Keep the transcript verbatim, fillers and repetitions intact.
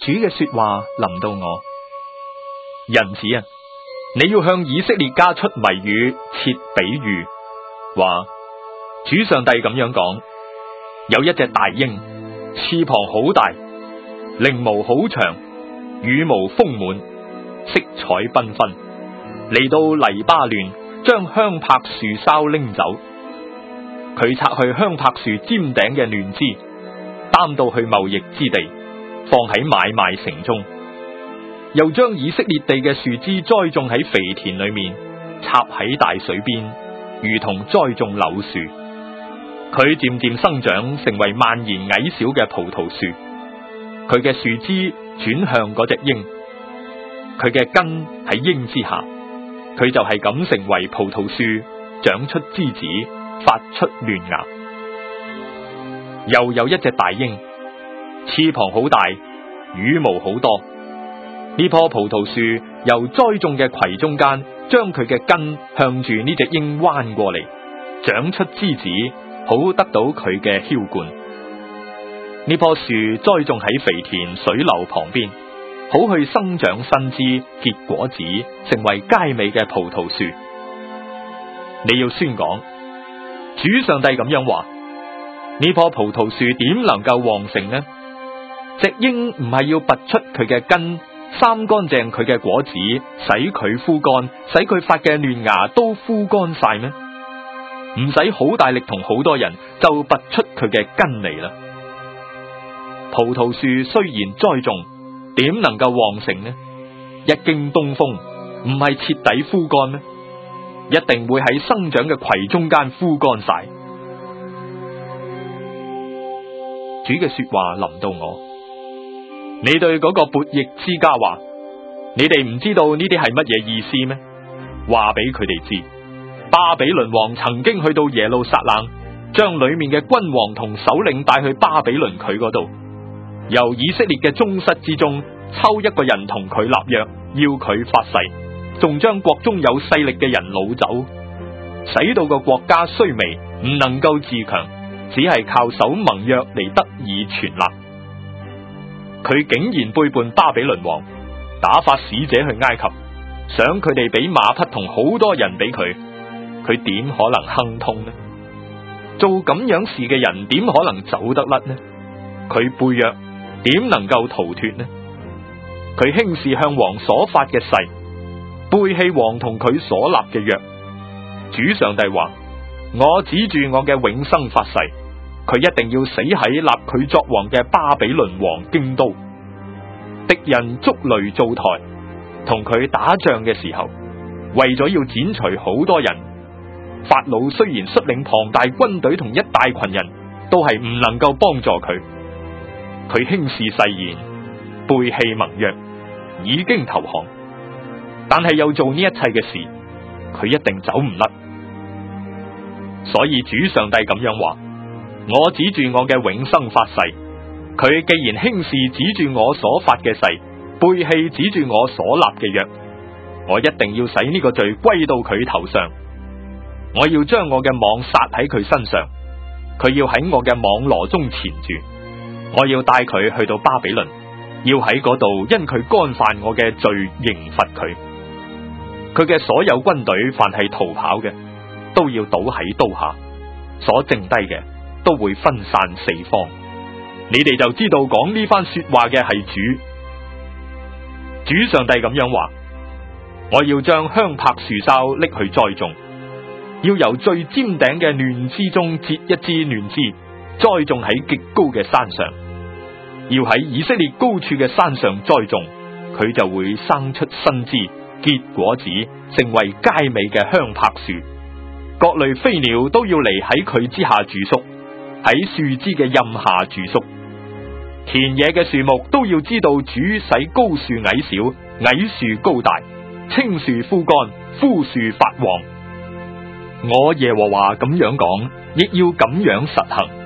主嘅說話臨到我，人子啊，你要向以色列家出謎語，設比喻，話主上帝咁樣講，有一隻大鷹，翅膀好大，翎毛好長，羽毛豐滿，色彩繽紛，嚟到黎巴嫩，將香柏樹梢拎走。佢拆去香柏樹尖頂嘅嫩枝，擔到去貿易之地，放喺買賣城中。又將以色列地嘅樹枝栽種喺肥田裏面，插喺大水邊，如同栽種柳樹。佢漸漸生長，成為蔓延矮小嘅葡萄樹。佢嘅樹枝轉向嗰隻鷹，佢嘅根喺鷹之下，佢就係咁成為葡萄樹，長出枝子，發出嫩芽。又有一隻大鷹，翅膀好大，羽毛好多。呢棵葡萄樹由栽種嘅葵中間，將佢嘅根向住呢隻鷹彎過嚟，長出枝子，好得到佢嘅澆灌。呢棵樹栽種喺肥田水流旁邊，好去生長新枝，結果子，成為佳美嘅葡萄樹。你要宣講，主上帝咁樣話，呢棵葡萄樹點能夠旺盛呢？隻鷹唔係要拔出佢嘅根，三乾淨佢嘅果子，使佢枯乾，使佢發嘅嫩芽都枯乾晒咩？唔使好大力同好多人就拔出佢嘅根嚟啦。葡萄樹雖然栽種，點能夠旺盛呢？一經東風，唔係徹底枯乾咩？一定會喺生長嘅葵中間枯乾晒。主嘅說話臨到我，你對嗰個悖逆之家話，你哋唔知道呢啲係乜嘢意思咩？話俾佢哋知，巴比倫王曾經去到耶路撒冷，將裏面嘅君王同首領帶去巴比倫佢嗰度，由以色列嘅宗室之中抽一個人同佢立約，要佢發誓，仲將國中有勢力嘅人擄走，使到個國家衰微，唔能夠自強，只係靠守盟約嚟得以存立。佢竟然背叛巴比倫王，打發使者去埃及，想佢哋俾馬匹同好多人俾佢，佢點可能亨通呢？做咁樣事嘅人點可能走得甩呢？佢背約，點能夠逃脫呢？佢輕視向王所發嘅誓，背棄王同佢所立嘅約。主上帝話：我指住我嘅永生發誓，佢一定要死喺立佢作王嘅巴比倫王京都。敵人築壘造台，同佢打仗嘅時候，為咗要剪除好多人，法老雖然率領龐大軍隊同一大群人，都係唔能夠幫助佢。佢輕視誓言，背棄盟約，已經投降，但係又做呢一切嘅事，佢一定走唔甩。所以主上帝咁樣話：我指住我嘅永生發誓，佢既然輕視指住我所發嘅誓，背棄指住我所立嘅約，我一定要使呢個罪歸到佢頭上。我要將我嘅網撒喺佢身上，佢要喺我嘅網羅中纏住。我要帶佢去到巴比倫，要喺嗰度因佢干犯我嘅罪刑罰佢。佢嘅所有軍隊凡係逃跑嘅，都要倒喺刀下，所剩低嘅都會分散四方。你哋就知道講呢番說話嘅係主。主上帝咁樣話：我要將香柏樹梢拎去栽種，要由最尖頂嘅嫩枝中截一枝嫩枝，栽種喺極高嘅山上，要喺以色列高處嘅山上栽種，佢就會生出新枝，結果子，成為佳美嘅香柏樹。各類飛鳥都要嚟喺佢之下住宿，喺樹枝嘅蔭下住宿。田野嘅樹木都要知道主使高樹矮小，矮樹高大，青樹枯乾，枯樹發旺。我耶和華咁樣講，亦要咁樣實行。